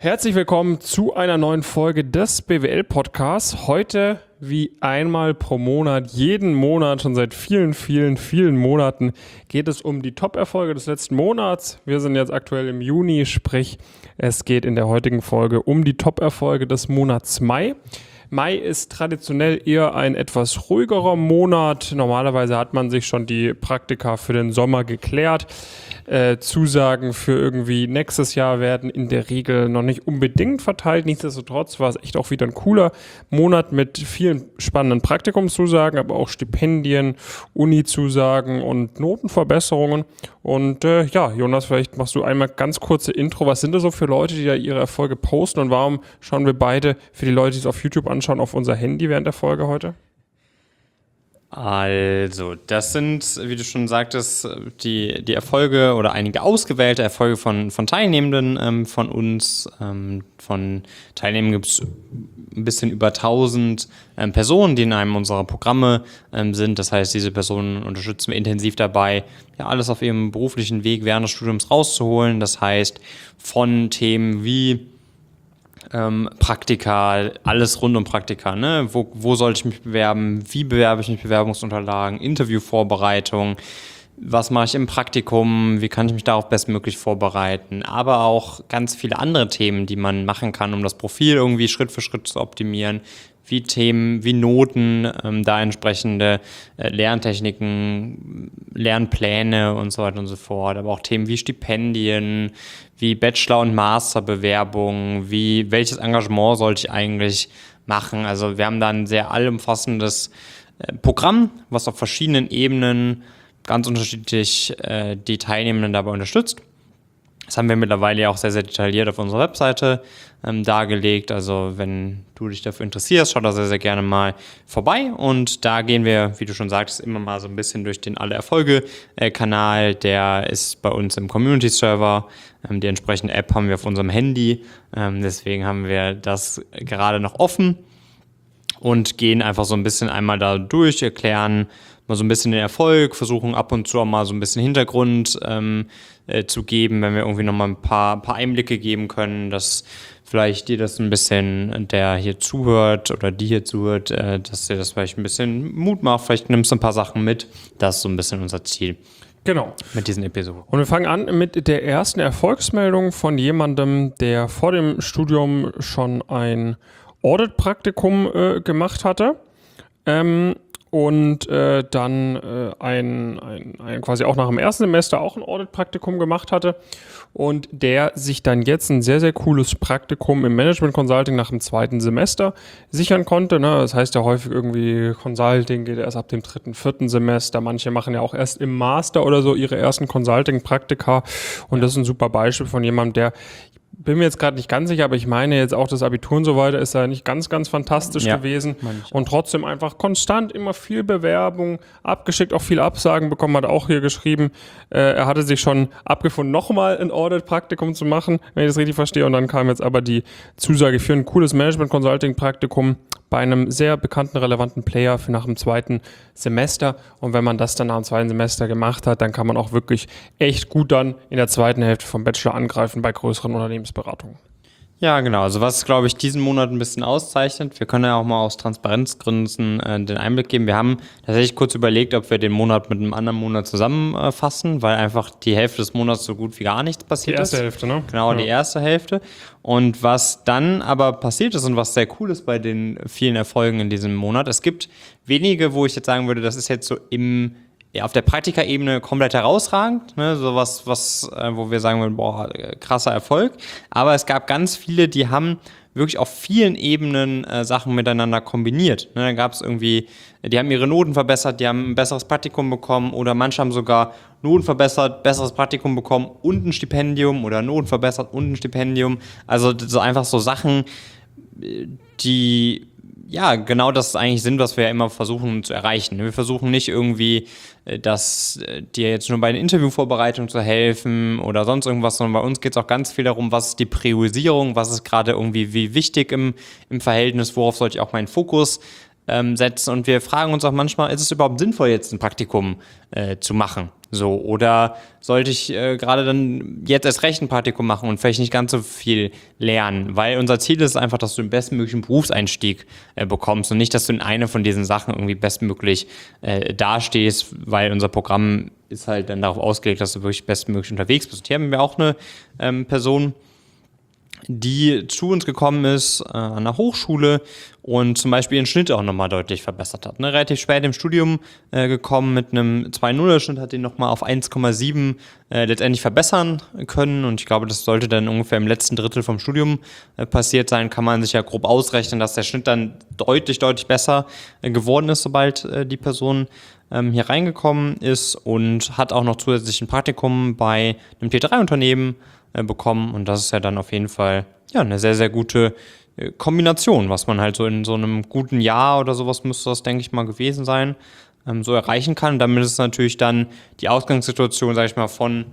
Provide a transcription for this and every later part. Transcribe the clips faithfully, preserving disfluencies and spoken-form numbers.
Herzlich willkommen zu einer neuen Folge des B W L-Podcasts. Heute wie einmal pro Monat, jeden Monat, schon seit vielen, vielen, vielen Monaten geht es um die Top-Erfolge des letzten Monats. Wir sind jetzt aktuell im Juni, sprich es geht in der heutigen Folge um die Top-Erfolge des Monats Mai. Mai ist traditionell eher ein etwas ruhigerer Monat. Normalerweise hat man sich schon die Praktika für den Sommer geklärt. Äh, Zusagen für irgendwie nächstes Jahr werden in der Regel noch nicht unbedingt verteilt. Nichtsdestotrotz war es echt auch wieder ein cooler Monat mit vielen spannenden Praktikumszusagen, aber auch Stipendien, Uni-Zusagen und Notenverbesserungen. Und äh, ja, Jonas, vielleicht machst du einmal ganz kurze Intro. Was sind das so für Leute, die da ihre Erfolge posten, und warum schauen wir beide für die Leute, die es auf YouTube anschauen, auf unser Handy während der Folge heute? Also, das sind, wie du schon sagtest, die, die Erfolge oder einige ausgewählte Erfolge von, von Teilnehmenden ähm, von uns. Ähm, von Teilnehmenden gibt es ein bisschen über tausend ähm, Personen, die in einem unserer Programme ähm, sind. Das heißt, diese Personen unterstützen wir intensiv dabei, ja, alles auf ihrem beruflichen Weg während des Studiums rauszuholen. Das heißt, von Themen wie Ähm, Praktika, alles rund um Praktika, ne? Wo, wo sollte ich mich bewerben? Wie bewerbe ich mich? Bewerbungsunterlagen, Interviewvorbereitung, was mache ich im Praktikum? Wie kann ich mich darauf bestmöglich vorbereiten? Aber auch ganz viele andere Themen, die man machen kann, um das Profil irgendwie Schritt für Schritt zu optimieren. Wie Themen, wie Noten, ähm, da entsprechende äh, Lerntechniken, Lernpläne und so weiter und so fort. Aber auch Themen wie Stipendien, wie Bachelor- und Masterbewerbungen, wie welches Engagement sollte ich eigentlich machen. Also wir haben da ein sehr allumfassendes äh, Programm, was auf verschiedenen Ebenen ganz unterschiedlich äh, die Teilnehmenden dabei unterstützt. Das haben wir mittlerweile ja auch sehr, sehr detailliert auf unserer Webseite ähm, dargelegt. Also wenn du dich dafür interessierst, schau da sehr, sehr gerne mal vorbei. Und da gehen wir, wie du schon sagst, immer mal so ein bisschen durch den Alle-Erfolge-Kanal. Der ist bei uns im Community-Server. Ähm, die entsprechende App haben wir auf unserem Handy. Ähm, deswegen haben wir das gerade noch offen und gehen einfach so ein bisschen einmal da durch, erklären mal so ein bisschen den Erfolg, versuchen ab und zu auch mal so ein bisschen Hintergrund ähm, äh, zu geben, wenn wir irgendwie nochmal ein paar, paar Einblicke geben können, dass vielleicht dir das ein bisschen, der hier zuhört oder die hier zuhört, äh, dass dir das vielleicht ein bisschen Mut macht, vielleicht nimmst du ein paar Sachen mit. Das ist so ein bisschen unser Ziel. Genau. Mit diesen Episoden. Und wir fangen an mit der ersten Erfolgsmeldung von jemandem, der vor dem Studium schon ein Audit-Praktikum äh, gemacht hatte. Ähm, Und äh, dann äh, ein, ein, ein quasi auch nach dem ersten Semester auch ein Audit-Praktikum gemacht hatte und der sich dann jetzt ein sehr, sehr cooles Praktikum im Management Consulting nach dem zweiten Semester sichern konnte. Ne? Das heißt ja häufig irgendwie, Consulting geht erst ab dem dritten, vierten Semester. Manche machen ja auch erst im Master oder so ihre ersten Consulting-Praktika, und das ist ein super Beispiel von jemandem, der, bin mir jetzt gerade nicht ganz sicher, aber ich meine jetzt auch das Abitur und so weiter ist ja nicht ganz, ganz fantastisch ja, gewesen und trotzdem einfach konstant immer viel Bewerbung abgeschickt, auch viele Absagen bekommen, hat auch hier geschrieben, äh, er hatte sich schon abgefunden, nochmal ein Audit-Praktikum zu machen, wenn ich das richtig verstehe, und dann kam jetzt aber die Zusage für ein cooles Management-Consulting-Praktikum bei einem sehr bekannten, relevanten Player für nach dem zweiten Semester, und wenn man das dann nach dem zweiten Semester gemacht hat, dann kann man auch wirklich echt gut dann in der zweiten Hälfte vom Bachelor angreifen bei größeren Unternehmensberatungen. Ja, genau. Also was, glaube ich, diesen Monat ein bisschen auszeichnet, wir können ja auch mal aus Transparenzgründen äh, den Einblick geben. Wir haben tatsächlich kurz überlegt, ob wir den Monat mit einem anderen Monat zusammenfassen, äh, weil einfach die Hälfte des Monats so gut wie gar nichts passiert ist. Die erste ist. Hälfte, ne? Genau, ja. Die erste Hälfte. Und was dann aber passiert ist und was sehr cool ist bei den vielen Erfolgen in diesem Monat, es gibt wenige, wo ich jetzt sagen würde, das ist jetzt so im auf der Praktikaebene komplett herausragend, ne, sowas, was, äh, wo wir sagen würden, boah, krasser Erfolg. Aber es gab ganz viele, die haben wirklich auf vielen Ebenen äh, Sachen miteinander kombiniert. Ne, da gab es irgendwie, die haben ihre Noten verbessert, die haben ein besseres Praktikum bekommen, oder manche haben sogar Noten verbessert, besseres Praktikum bekommen und ein Stipendium, oder Noten verbessert und ein Stipendium. Also so einfach so Sachen, die ja, genau das ist eigentlich Sinn, was wir ja immer versuchen zu erreichen. Wir versuchen nicht irgendwie, dass dir jetzt nur bei der Interviewvorbereitung zu helfen oder sonst irgendwas, sondern bei uns geht es auch ganz viel darum, was ist die Priorisierung, was ist gerade irgendwie wie wichtig im, im Verhältnis, worauf sollte ich auch meinen Fokus ähm, setzen und wir fragen uns auch manchmal, ist es überhaupt sinnvoll, jetzt ein Praktikum äh, zu machen? So, oder sollte ich äh, gerade dann jetzt erst recht ein Praktikum machen und vielleicht nicht ganz so viel lernen? Weil unser Ziel ist einfach, dass du den bestmöglichen Berufseinstieg äh, bekommst und nicht, dass du in einer von diesen Sachen irgendwie bestmöglich äh, dastehst, weil unser Programm ist halt dann darauf ausgelegt, dass du wirklich bestmöglich unterwegs bist. Und hier haben wir auch eine ähm, Person, die zu uns gekommen ist äh, an der Hochschule und zum Beispiel ihren Schnitt auch nochmal deutlich verbessert hat. Ne? Relativ spät im Studium äh, gekommen mit einem zwei Komma null Schnitt, hat den nochmal auf eins Komma sieben äh, letztendlich verbessern können und ich glaube, das sollte dann ungefähr im letzten Drittel vom Studium äh, passiert sein. Kann man sich ja grob ausrechnen, dass der Schnitt dann deutlich, deutlich besser äh, geworden ist, sobald äh, die Person ähm, hier reingekommen ist und hat auch noch zusätzlich ein Praktikum bei einem T drei Unternehmen bekommen und das ist ja dann auf jeden Fall ja eine sehr, sehr gute Kombination, was man halt so in so einem guten Jahr oder sowas müsste das, denke ich mal, gewesen sein, ähm, so erreichen kann. Damit ist natürlich dann die Ausgangssituation, sage ich mal, von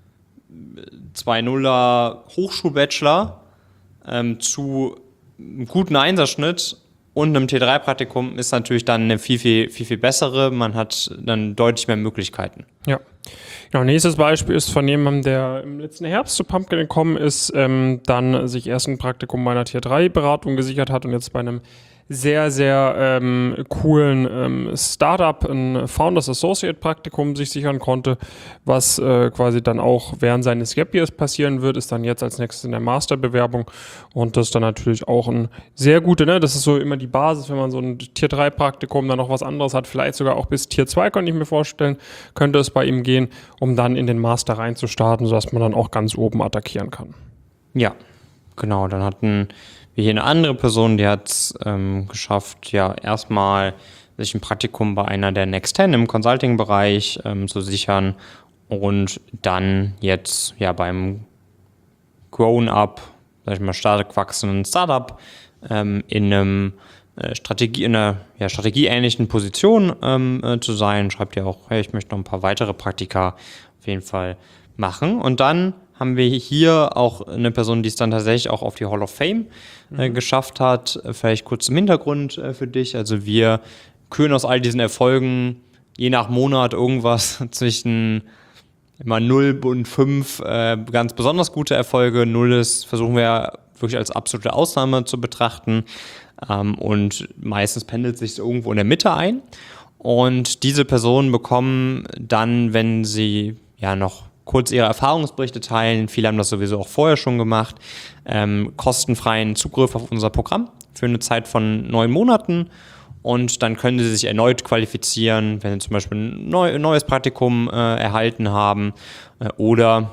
zwei Komma nuller Hochschulbachelor ähm, zu einem guten Einserschnitt und einem T drei Praktikum ist natürlich dann eine viel, viel, viel, viel bessere. Man hat dann deutlich mehr Möglichkeiten. Ja. Genau, nächstes Beispiel ist von jemandem, der im letzten Herbst zu Pumpkin gekommen ist, ähm, dann sich erst ein Praktikum bei einer Tier drei Beratung gesichert hat und jetzt bei einem sehr, sehr ähm, coolen ähm, Startup ein Founders Associate Praktikum sich sichern konnte, was äh, quasi dann auch während seines Gap Years passieren wird, ist dann jetzt als nächstes in der Masterbewerbung und das ist dann natürlich auch ein sehr gute, ne, das ist so immer die Basis, wenn man so ein Tier drei Praktikum dann noch was anderes hat, vielleicht sogar auch bis Tier zwei, könnte ich mir vorstellen, könnte es bei ihm gehen, um dann in den Master reinzustarten, sodass man dann auch ganz oben attackieren kann. Ja, genau, dann hatten wie hier eine andere Person, die hat es ähm, geschafft, ja, erstmal sich ein Praktikum bei einer der Next Ten im Consulting-Bereich ähm, zu sichern und dann jetzt ja beim Grown-up, sag ich mal, stark wachsenden Startup ähm, in einem äh, Strategie, in einer ja, strategieähnlichen Position ähm, äh, zu sein. Schreibt ja auch, hey, ich möchte noch ein paar weitere Praktika auf jeden Fall machen. Und dann haben wir hier auch eine Person, die es dann tatsächlich auch auf die Hall of Fame äh, mhm. geschafft hat. Vielleicht kurz zum Hintergrund äh, für dich. Also wir küren aus all diesen Erfolgen je nach Monat irgendwas zwischen immer null und fünf äh, ganz besonders gute Erfolge. null ist, versuchen wir wirklich als absolute Ausnahme zu betrachten. Ähm, und meistens pendelt sich irgendwo in der Mitte ein. Und diese Personen bekommen dann, wenn sie ja noch kurz ihre Erfahrungsberichte teilen, viele haben das sowieso auch vorher schon gemacht, ähm, kostenfreien Zugriff auf unser Programm für eine Zeit von neun Monaten und dann können sie sich erneut qualifizieren, wenn sie zum Beispiel ein neu, neues Praktikum äh, erhalten haben äh, oder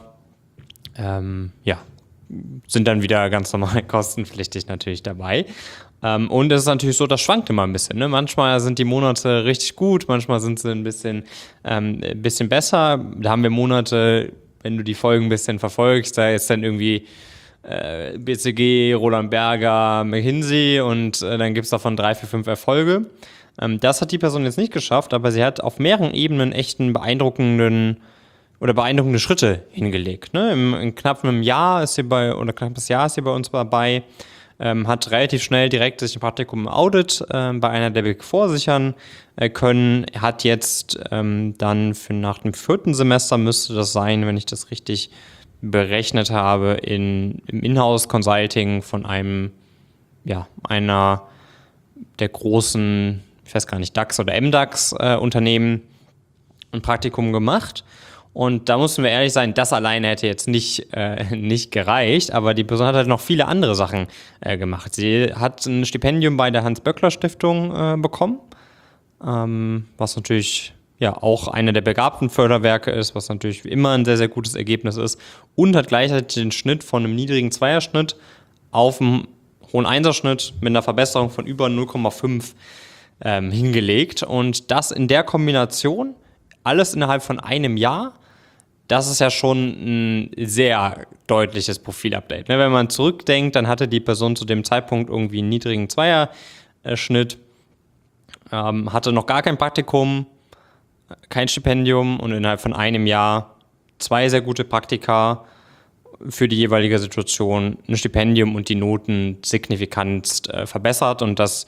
ähm, ja, sind dann wieder ganz normal kostenpflichtig natürlich dabei. Ähm, und es ist natürlich so, das schwankt immer ein bisschen. Ne? Manchmal sind die Monate richtig gut, manchmal sind sie ein bisschen, ähm, ein bisschen besser. Da haben wir Monate, wenn du die Folgen ein bisschen verfolgst, da ist dann irgendwie äh, B C G, Roland Berger, McKinsey und äh, dann gibt es davon drei, vier, fünf Erfolge. Ähm, das hat die Person jetzt nicht geschafft, aber sie hat auf mehreren Ebenen echt einen beeindruckenden oder beeindruckende Schritte hingelegt. Ne? Im, in knapp einem Jahr ist sie bei, oder knappes Jahr ist sie bei uns dabei, ähm, hat relativ schnell direkt sich ein Praktikum im Audit äh, bei einer der Big Four sichern äh, können, hat jetzt ähm, dann für nach dem vierten Semester müsste das sein, wenn ich das richtig berechnet habe, in, im Inhouse-Consulting von einem, ja, einer der großen, ich weiß gar nicht, DAX oder M DAX äh, Unternehmen ein Praktikum gemacht. Und da mussten wir ehrlich sein, das alleine hätte jetzt nicht, äh, nicht gereicht, aber die Person hat halt noch viele andere Sachen äh, gemacht. Sie hat ein Stipendium bei der Hans-Böckler-Stiftung äh, bekommen, ähm, was natürlich ja auch eine der begabten Förderwerke ist, was natürlich immer ein sehr, sehr gutes Ergebnis ist und hat gleichzeitig den Schnitt von einem niedrigen Zweierschnitt auf einen hohen Einserschnitt mit einer Verbesserung von über null Komma fünf ähm, hingelegt. Und das in der Kombination, alles innerhalb von einem Jahr, das ist ja schon ein sehr deutliches Profilupdate. Wenn man zurückdenkt, dann hatte die Person zu dem Zeitpunkt irgendwie einen niedrigen Zweierschnitt, ähm, hatte noch gar kein Praktikum, kein Stipendium und innerhalb von einem Jahr zwei sehr gute Praktika für die jeweilige Situation, ein Stipendium und die Noten signifikant äh, verbessert und das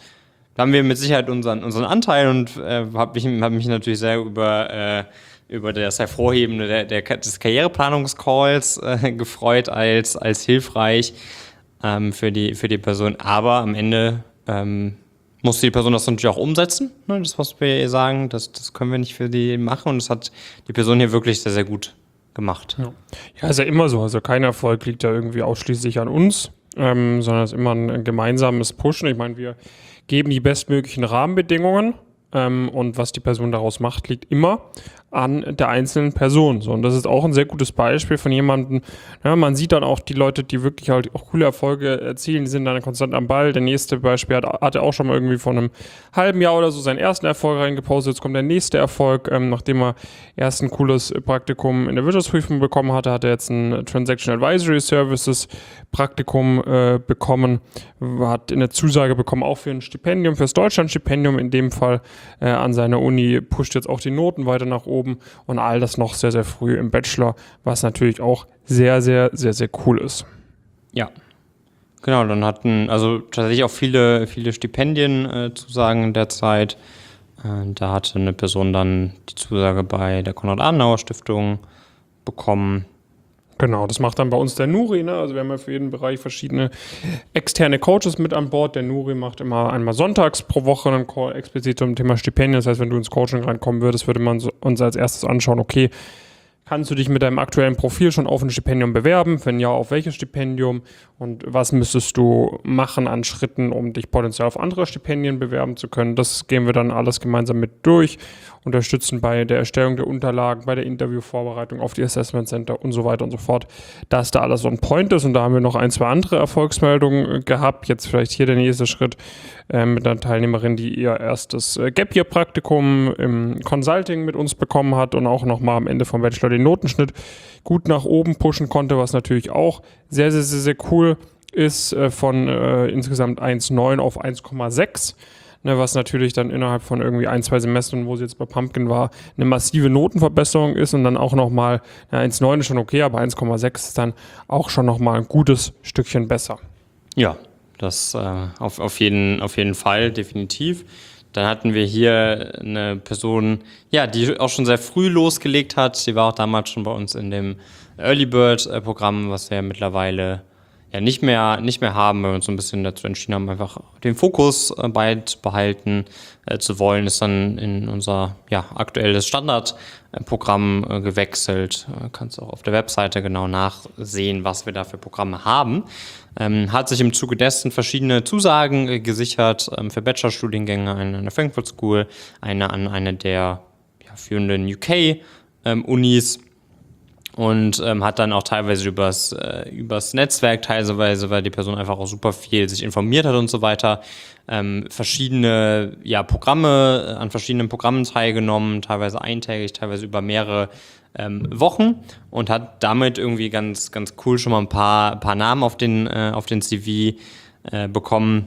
da haben wir mit Sicherheit unseren, unseren Anteil und äh, habe mich, hab mich natürlich sehr über, äh, über das Hervorheben der, der, des Karriereplanungscalls äh, gefreut als, als hilfreich ähm, für, die, für die Person. Aber am Ende ähm, musste die Person das natürlich auch umsetzen. Ne? Das, was wir ihr sagen, das, das können wir nicht für die machen. Und das hat die Person hier wirklich sehr, sehr gut gemacht. Ja, ja, ist ja immer so. Also kein Erfolg liegt ja irgendwie ausschließlich an uns, ähm, sondern es ist immer ein, ein gemeinsames Pushen. Ich meine, wir geben die bestmöglichen Rahmenbedingungen ähm, und was die Person daraus macht, liegt immer an der einzelnen Person. So, und das ist auch ein sehr gutes Beispiel von jemandem, ja, man sieht dann auch die Leute, die wirklich halt auch coole Erfolge erzielen, die sind dann konstant am Ball. Der nächste Beispiel hat, hat er auch schon mal irgendwie vor einem halben Jahr oder so seinen ersten Erfolg reingepostet. Jetzt kommt der nächste Erfolg, ähm, nachdem er erst ein cooles Praktikum in der Wirtschaftsprüfung bekommen hatte, hat er jetzt ein Transaction Advisory Services Praktikum äh, bekommen, hat eine Zusage bekommen, auch für ein Stipendium, fürs Deutschlandstipendium in dem Fall äh, an seiner Uni, pusht jetzt auch die Noten weiter nach oben. Und all das noch sehr, sehr früh im Bachelor, was natürlich auch sehr, sehr, sehr, sehr cool ist. Ja, genau, dann hatten also tatsächlich auch viele, viele Stipendienzusagen äh, in der Zeit. Äh, da hatte eine Person dann die Zusage bei der Konrad-Adenauer-Stiftung bekommen. Genau, das macht dann bei uns der Nuri, ne? Also wir haben ja für jeden Bereich verschiedene externe Coaches mit an Bord. Der Nuri macht immer einmal sonntags pro Woche einen Call explizit zum Thema Stipendien. Das heißt, wenn du ins Coaching reinkommen würdest, würde man uns als erstes anschauen, okay, kannst du dich mit deinem aktuellen Profil schon auf ein Stipendium bewerben? Wenn ja, auf welches Stipendium? Und was müsstest du machen an Schritten, um dich potenziell auf andere Stipendien bewerben zu können? Das gehen wir dann alles gemeinsam mit durch, unterstützen bei der Erstellung der Unterlagen, bei der Interviewvorbereitung auf die Assessment Center und so weiter und so fort, dass da alles on point ist. Und da haben wir noch ein, zwei andere Erfolgsmeldungen gehabt. Jetzt vielleicht hier der nächste Schritt äh, mit einer Teilnehmerin, die ihr erstes äh, Gap Year Praktikum im Consulting mit uns bekommen hat und auch nochmal am Ende vom Bachelor den Notenschnitt gut nach oben pushen konnte, was natürlich auch sehr, sehr, sehr, sehr cool ist, äh, von äh, insgesamt eins Komma neun auf eins Komma sechs. Ne, was natürlich dann innerhalb von irgendwie ein, zwei Semestern, wo sie jetzt bei Pumpkin war, eine massive Notenverbesserung ist und dann auch nochmal, ja, eins Komma neun ist schon okay, aber eins Komma sechs ist dann auch schon nochmal ein gutes Stückchen besser. Ja, das äh, auf, auf, jeden, auf jeden Fall, definitiv. Dann hatten wir hier eine Person, ja, die auch schon sehr früh losgelegt hat. Sie war auch damals schon bei uns in dem Early Bird Programm, was wir ja mittlerweile ja nicht mehr, nicht mehr haben, weil wir uns so ein bisschen dazu entschieden haben, einfach den Fokus äh, beibehalten äh, zu wollen, ist dann in unser ja, aktuelles Standardprogramm äh, gewechselt. Äh, kannst auch auf der Webseite genau nachsehen, was wir da für Programme haben. Ähm, hat sich im Zuge dessen verschiedene Zusagen äh, gesichert ähm, für Bachelorstudiengänge, eine an der Frankfurt School, eine an eine der ja, führenden U K-Unis. Ähm, Und ähm, hat dann auch teilweise übers, äh, übers Netzwerk, teilweise, weil die Person einfach auch super viel sich informiert hat und so weiter, ähm, verschiedene ja, Programme, an verschiedenen Programmen teilgenommen, teilweise eintägig, teilweise über mehrere ähm, Wochen und hat damit irgendwie ganz, ganz cool schon mal ein paar, paar Namen auf den, äh, auf den C V äh, bekommen.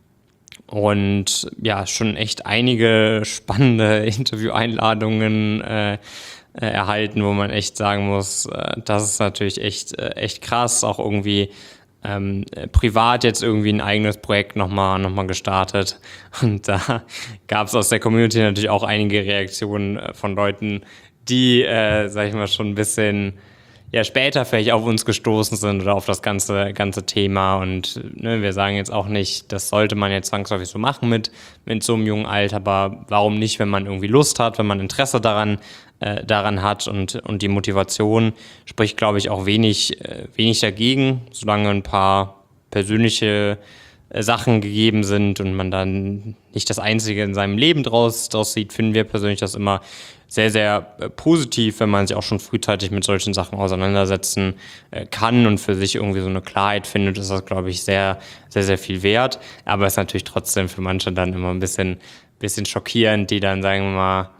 Und ja, schon echt einige spannende Intervieweinladungen äh, Äh, erhalten, wo man echt sagen muss, äh, das ist natürlich echt, äh, echt krass, auch irgendwie ähm, äh, privat jetzt irgendwie ein eigenes Projekt nochmal noch mal gestartet und da gab es aus der Community natürlich auch einige Reaktionen äh, von Leuten, die, äh, sag ich mal, schon ein bisschen ja, später vielleicht auf uns gestoßen sind oder auf das ganze, ganze Thema und ne, wir sagen jetzt auch nicht, das sollte man jetzt zwangsläufig so machen mit, mit so einem jungen Alter, aber warum nicht, wenn man irgendwie Lust hat, wenn man Interesse daran äh, daran hat und, und die Motivation spricht, glaube ich, auch wenig, äh, wenig dagegen, solange ein paar persönliche äh, Sachen gegeben sind und man dann nicht das Einzige in seinem Leben draus, draus sieht, finden wir persönlich das immer sehr, sehr äh, positiv, wenn man sich auch schon frühzeitig mit solchen Sachen auseinandersetzen äh, kann und für sich irgendwie so eine Klarheit findet, ist das, glaube ich, sehr, sehr, sehr viel wert. Aber es ist natürlich trotzdem für manche dann immer ein bisschen, bisschen schockierend, die dann, sagen wir mal,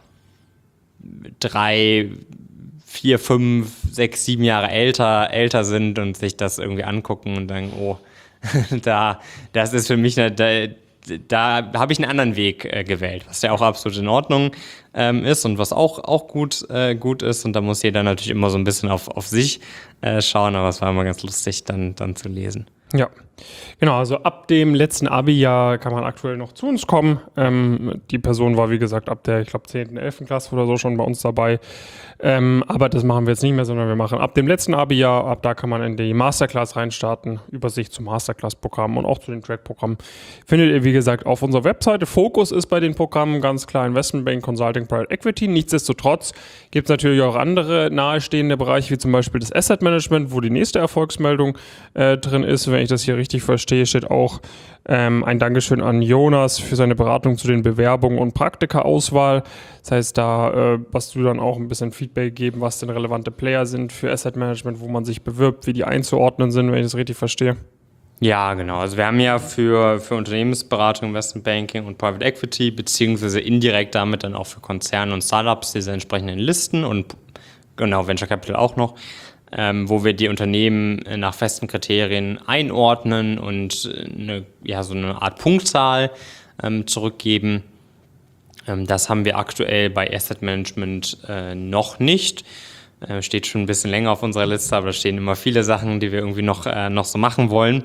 drei, vier, fünf, sechs, sieben Jahre älter, älter sind und sich das irgendwie angucken und sagen, oh, da, das ist für mich, eine, da, da habe ich einen anderen Weg äh, gewählt, was ja auch absolut in Ordnung ähm, ist und was auch, auch gut, äh, gut ist. Und da muss jeder natürlich immer so ein bisschen auf, auf sich äh, schauen, aber es war immer ganz lustig, dann, dann zu lesen. Ja, Genau, also ab dem letzten Abi-Jahr kann man aktuell noch zu uns kommen. Ähm, die Person war, wie gesagt, ab der, ich glaube, zehnten, elften Klasse oder so schon bei uns dabei. Ähm, aber das machen wir jetzt nicht mehr, sondern wir machen ab dem letzten Abi-Jahr, ab da kann man in die Masterclass reinstarten, Übersicht zum Masterclass-Programm und auch zu den Track-Programmen. Findet ihr, wie gesagt, auf unserer Webseite. Fokus ist bei den Programmen ganz klar Investmentbank, Consulting, Private Equity. Nichtsdestotrotz gibt es natürlich auch andere nahestehende Bereiche, wie zum Beispiel das Asset Management, wo die nächste Erfolgsmeldung äh, drin ist. Wenn ich das hier richtig verstehe, steht auch ähm, ein Dankeschön an Jonas für seine Beratung zu den Bewerbungen und Praktika-Auswahl. Das heißt, da äh, was du dann auch ein bisschen Feedback geben, was denn relevante Player sind für Asset Management, wo man sich bewirbt, wie die einzuordnen sind, wenn ich das richtig verstehe. Ja, genau. Also wir haben ja für, für Unternehmensberatung, Investment Banking und Private Equity, beziehungsweise indirekt damit dann auch für Konzerne und Startups diese entsprechenden Listen und genau Venture Capital auch noch, ähm, wo wir die Unternehmen nach festen Kriterien einordnen und eine, ja, so eine Art Punktzahl ähm, zurückgeben. Ähm, das haben wir aktuell bei Asset Management äh, noch nicht. Äh, steht schon ein bisschen länger auf unserer Liste, aber da stehen immer viele Sachen, die wir irgendwie noch, äh, noch so machen wollen.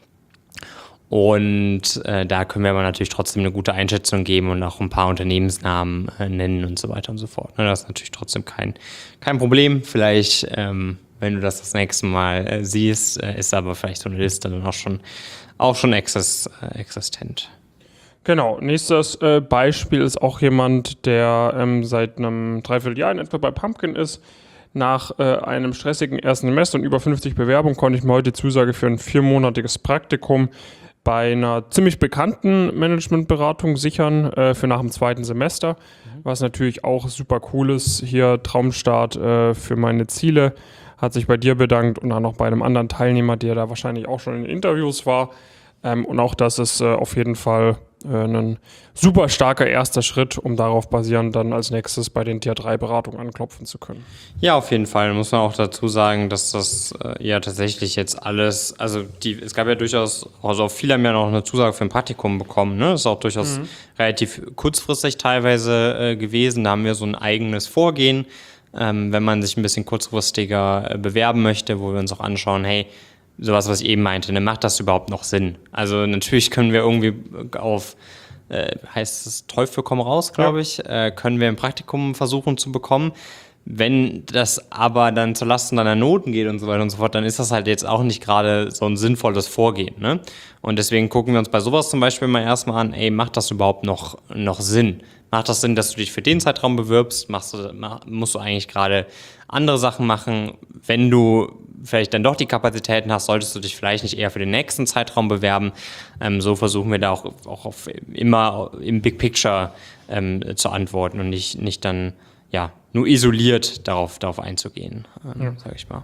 Und äh, da können wir aber natürlich trotzdem eine gute Einschätzung geben und auch ein paar Unternehmensnamen äh, nennen und so weiter und so fort. Ne, das ist natürlich trotzdem kein, kein Problem. Vielleicht, ähm, wenn du das das nächste Mal äh, siehst, äh, ist aber vielleicht so eine Liste dann auch schon, auch schon exist, äh, existent. Genau, nächstes äh, Beispiel ist auch jemand, der ähm, seit einem Dreivierteljahr in etwa bei Pumpkin ist. Nach äh, einem stressigen ersten Semester und über fünfzig Bewerbungen konnte ich mir heute die Zusage für ein viermonatiges Praktikum bei einer ziemlich bekannten Managementberatung sichern äh, für nach dem zweiten Semester, mhm. was natürlich auch super cool ist. Hier Traumstart äh, für meine Ziele, hat sich bei dir bedankt und dann noch bei einem anderen Teilnehmer, der da wahrscheinlich auch schon in Interviews war. Ähm, und auch das ist äh, auf jeden Fall äh, ein super starker erster Schritt, um darauf basierend dann als nächstes bei den Tier drei Beratungen anklopfen zu können. Ja, auf jeden Fall. Muss man auch dazu sagen, dass das äh, ja tatsächlich jetzt alles, also die, es gab ja durchaus, also auch viele haben ja noch eine Zusage für ein Praktikum bekommen, ne? Das ist auch durchaus mhm. relativ kurzfristig teilweise äh, gewesen. Da haben wir so ein eigenes Vorgehen, ähm, wenn man sich ein bisschen kurzfristiger äh, bewerben möchte, wo wir uns auch anschauen, hey, sowas, was ich eben meinte, ne, macht das überhaupt noch Sinn? Also natürlich können wir irgendwie auf, äh, heißt es Teufel komm raus, glaube ja. ich, äh, können wir ein Praktikum versuchen zu bekommen. Wenn das aber dann zulasten deiner Noten geht und so weiter und so fort, dann ist das halt jetzt auch nicht gerade so ein sinnvolles Vorgehen. Ne? Und deswegen gucken wir uns bei sowas zum Beispiel mal erstmal an, ey, macht das überhaupt noch, noch Sinn? Macht das Sinn, dass du dich für den Zeitraum bewirbst? Machst du, musst du eigentlich gerade andere Sachen machen? Wenn du vielleicht dann doch die Kapazitäten hast, solltest du dich vielleicht nicht eher für den nächsten Zeitraum bewerben. Ähm, so versuchen wir da auch, auch auf immer im Big Picture ähm, zu antworten und nicht, nicht dann ja, nur isoliert darauf, darauf einzugehen, ähm, ja. sage ich mal.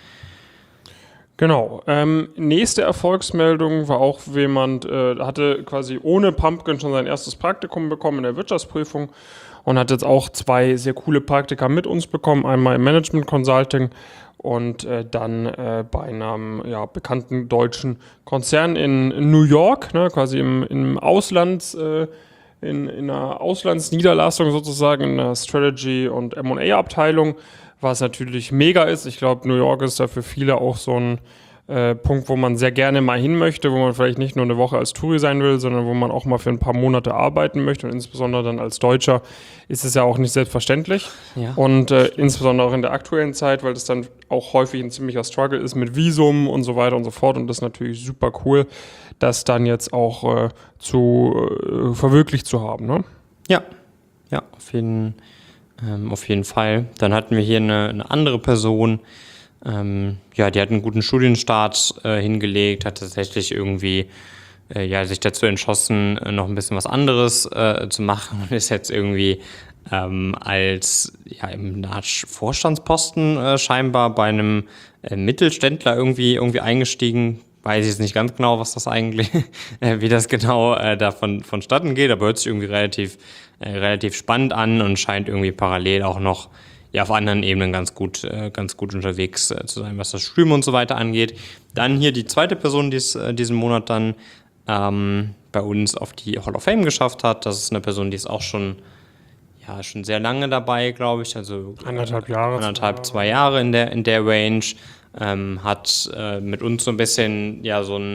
Genau. Ähm, nächste Erfolgsmeldung war auch jemand, äh, hatte quasi ohne Pumpkin schon sein erstes Praktikum bekommen in der Wirtschaftsprüfung und hat jetzt auch zwei sehr coole Praktika mit uns bekommen. Einmal im Management Consulting und äh, dann äh, bei einem ja, bekannten deutschen Konzern in, in New York, ne, quasi im, im Auslands, äh, in, in einer Auslandsniederlassung sozusagen, in einer Strategy- und M und A-Abteilung, was natürlich mega ist. Ich glaube, New York ist da für viele auch so ein äh, Punkt, wo man sehr gerne mal hin möchte, wo man vielleicht nicht nur eine Woche als Touri sein will, sondern wo man auch mal für ein paar Monate arbeiten möchte. Und insbesondere dann als Deutscher ist es ja auch nicht selbstverständlich. Ja. Und äh, insbesondere auch in der aktuellen Zeit, weil das dann auch häufig ein ziemlicher Struggle ist mit Visum und so weiter und so fort. Und das ist natürlich super cool, das dann jetzt auch äh, zu äh, verwirklicht zu haben. Ne? Ja, ja, auf jeden Fall. Ähm, auf jeden Fall. Dann hatten wir hier eine, eine andere Person, ähm, ja, die hat einen guten Studienstart äh, hingelegt, hat tatsächlich irgendwie äh, ja, sich dazu entschlossen, äh, noch ein bisschen was anderes äh, zu machen und ist jetzt irgendwie ähm, als ja, im Vorstandsposten äh, scheinbar bei einem äh, Mittelständler irgendwie, irgendwie eingestiegen. Weiß ich jetzt nicht ganz genau, was das eigentlich, äh, wie das genau äh, davon vonstatten geht, aber hört sich irgendwie relativ, äh, relativ spannend an und scheint irgendwie parallel auch noch ja, auf anderen Ebenen ganz gut, äh, ganz gut unterwegs äh, zu sein, was das Studium und so weiter angeht. Dann hier die zweite Person, die es äh, diesen Monat dann ähm, bei uns auf die Hall of Fame geschafft hat. Das ist eine Person, die ist auch schon, ja, schon sehr lange dabei, glaube ich. Also anderthalb Jahre. Anderthalb, zwei Jahre in der, in der Range. Ähm, hat äh, mit uns so ein bisschen ja so einen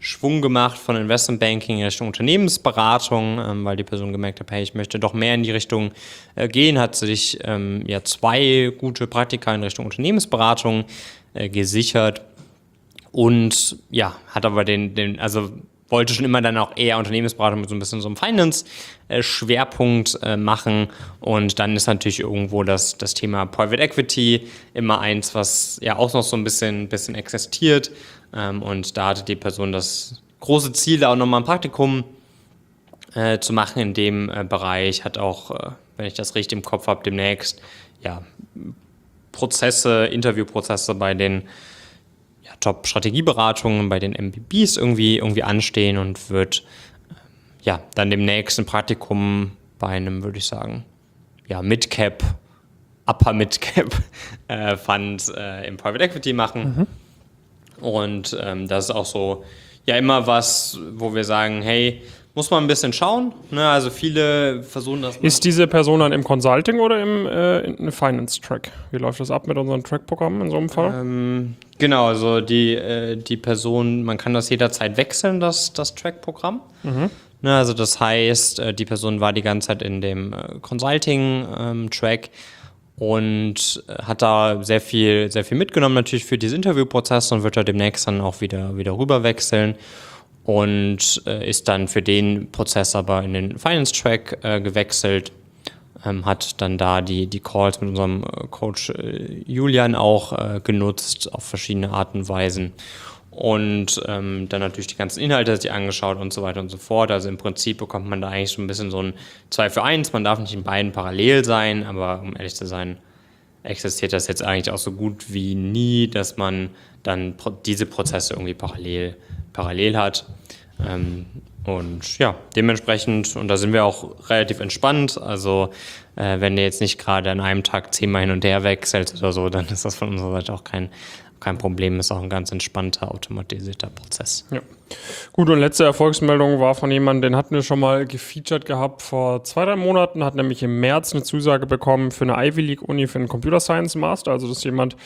Schwung gemacht von Investmentbanking in Richtung Unternehmensberatung, ähm, weil die Person gemerkt hat, hey, ich möchte doch mehr in die Richtung äh, gehen, hat sich ähm, ja zwei gute Praktika in Richtung Unternehmensberatung äh, gesichert und ja, hat aber den, den, also wollte schon immer dann auch eher Unternehmensberatung mit so ein bisschen so einem Finance-Schwerpunkt äh, machen und dann ist natürlich irgendwo das, das Thema Private Equity immer eins, was ja auch noch so ein bisschen, bisschen existiert. Und da hatte die Person das große Ziel, da auch nochmal ein Praktikum äh, zu machen in dem äh, Bereich. Hat auch, äh, wenn ich das richtig im Kopf habe, demnächst ja, Prozesse, Interviewprozesse bei den ja, Top-Strategieberatungen, bei den M V Ps irgendwie, irgendwie anstehen und wird äh, ja, dann demnächst ein Praktikum bei einem, würde ich sagen, ja, Mid-Cap, Upper-Mid-Cap-Fund äh, im Private Equity machen. Mhm. Und ähm, das ist auch so, ja, immer was, wo wir sagen, hey, muss man ein bisschen schauen. Ne? Also viele versuchen das. Ist diese Person dann im Consulting oder im äh, Finance-Track? Wie läuft das ab mit unseren Track-Programmen in so einem Fall? Ähm, genau, also die, äh, die Person, man kann das jederzeit wechseln, das, das Track-Programm. Mhm. Ne? Also das heißt, äh, die Person war die ganze Zeit in dem äh, Consulting-Track. Ähm, Und hat da sehr viel, sehr viel mitgenommen natürlich für diese Interviewprozesse und wird da demnächst dann auch wieder, wieder rüber wechseln und äh, ist dann für den Prozess aber in den Finance-Track äh, gewechselt, ähm, hat dann da die, die Calls mit unserem Coach äh, Julian auch äh, genutzt auf verschiedene Arten und Weisen. Und ähm, dann natürlich die ganzen Inhalte sich angeschaut und so weiter und so fort. Also im Prinzip bekommt man da eigentlich so ein bisschen so ein zwei für eins. Man darf nicht in beiden parallel sein, aber um ehrlich zu sein, existiert das jetzt eigentlich auch so gut wie nie, dass man dann pro- diese Prozesse irgendwie parallel, parallel hat. Ähm, und ja, dementsprechend, und da sind wir auch relativ entspannt, also äh, wenn du jetzt nicht gerade an einem Tag zehnmal hin und her wechselst oder so, dann ist das von unserer Seite auch kein Kein Problem, ist auch ein ganz entspannter, automatisierter Prozess. Ja. Gut, und letzte Erfolgsmeldung war von jemandem, den hatten wir schon mal gefeatured gehabt vor zwei, drei Monaten, hat nämlich im März eine Zusage bekommen für eine Ivy League Uni für einen Computer Science Master. Also das ist jemand,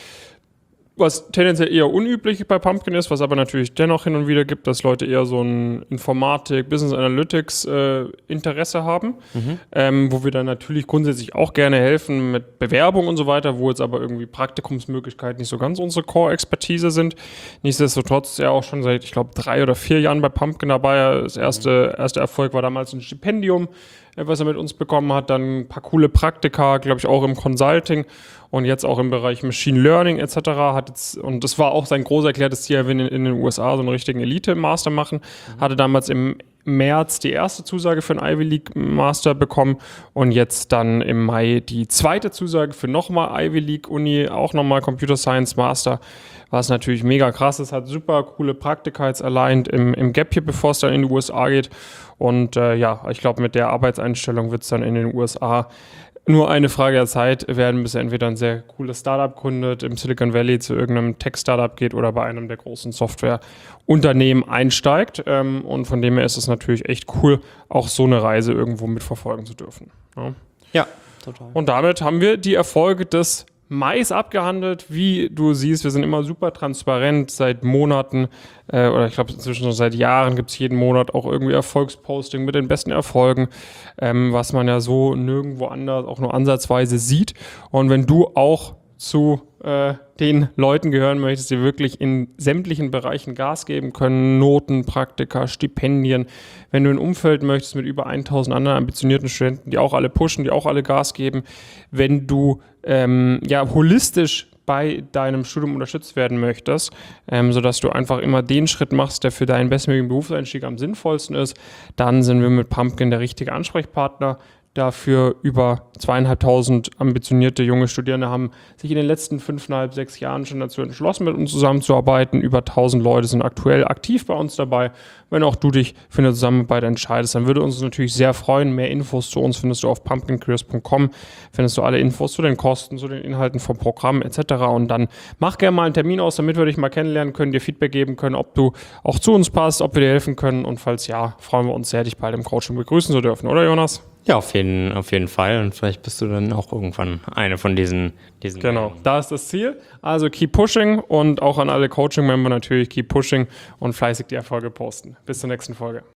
was tendenziell eher unüblich bei Pumpkin ist, was aber natürlich dennoch hin und wieder gibt, dass Leute eher so ein Informatik, Business Analytics äh, Interesse haben, mhm. ähm, wo wir dann natürlich grundsätzlich auch gerne helfen mit Bewerbung und so weiter, wo jetzt aber irgendwie Praktikumsmöglichkeiten nicht so ganz unsere Core-Expertise sind. Nichtsdestotrotz ist er auch schon seit, ich glaube, drei oder vier Jahren bei Pumpkin dabei. Das erste, mhm. erste Erfolg war damals ein Stipendium, was er mit uns bekommen hat, dann ein paar coole Praktika, glaube ich, auch im Consulting und jetzt auch im Bereich Machine Learning et cetera. Hat jetzt, und das war auch sein groß erklärtes Ziel, er will in, in den U S A so einen richtigen Elite-Master machen. Mhm. Hatte damals im März die erste Zusage für einen Ivy League Master bekommen und jetzt dann im Mai die zweite Zusage für nochmal Ivy League Uni, auch nochmal Computer Science Master, was natürlich mega krass ist, hat super coole Praktika jetzt allein im, im Gap hier, bevor es dann in die U S A geht. Und äh, ja, ich glaube, mit der Arbeitseinstellung wird es dann in den U S A nur eine Frage der Zeit werden, bis er entweder ein sehr cooles Startup gründet, im Silicon Valley zu irgendeinem Tech-Startup geht oder bei einem der großen Softwareunternehmen einsteigt. Ähm, und von dem her ist es natürlich echt cool, auch so eine Reise irgendwo mitverfolgen zu dürfen. Ja, ja, total. Und damit haben wir die Erfolge des Mais abgehandelt. Wie du siehst, wir sind immer super transparent seit Monaten äh, oder ich glaube inzwischen schon seit Jahren gibt es jeden Monat auch irgendwie Erfolgsposting mit den besten Erfolgen, ähm, was man ja so nirgendwo anders auch nur ansatzweise sieht. Und wenn du auch zu äh, den Leuten gehören möchtest, die wirklich in sämtlichen Bereichen Gas geben können, Noten, Praktika, Stipendien, wenn du ein Umfeld möchtest mit über tausend anderen ambitionierten Studenten, die auch alle pushen, die auch alle Gas geben, wenn du ähm, ja holistisch bei deinem Studium unterstützt werden möchtest, ähm, sodass du einfach immer den Schritt machst, der für deinen bestmöglichen Berufseinstieg am sinnvollsten ist, dann sind wir mit Pumpkin der richtige Ansprechpartner. Dafür über zweieinhalbtausend ambitionierte junge Studierende haben sich in den letzten fünfeinhalb, sechs Jahren schon dazu entschlossen, mit uns zusammenzuarbeiten. Über tausend Leute sind aktuell aktiv bei uns dabei. Wenn auch du dich für eine Zusammenarbeit entscheidest, dann würde uns natürlich sehr freuen. Mehr Infos zu uns findest du auf pumpkin careers punkt com. Findest du alle Infos zu den Kosten, zu den Inhalten vom Programm et cetera. Und dann mach gerne mal einen Termin aus, damit wir dich mal kennenlernen können, dir Feedback geben können, ob du auch zu uns passt, ob wir dir helfen können. Und falls ja, freuen wir uns sehr, dich bei dem Coaching begrüßen zu dürfen. Oder Jonas? Ja, auf jeden, auf jeden Fall. Und vielleicht bist du dann auch irgendwann eine von diesen. diesen Genau, da ist das Ziel. Also keep pushing und auch an alle Coaching-Member natürlich keep pushing und fleißig die Erfolge posten. Bis zur nächsten Folge.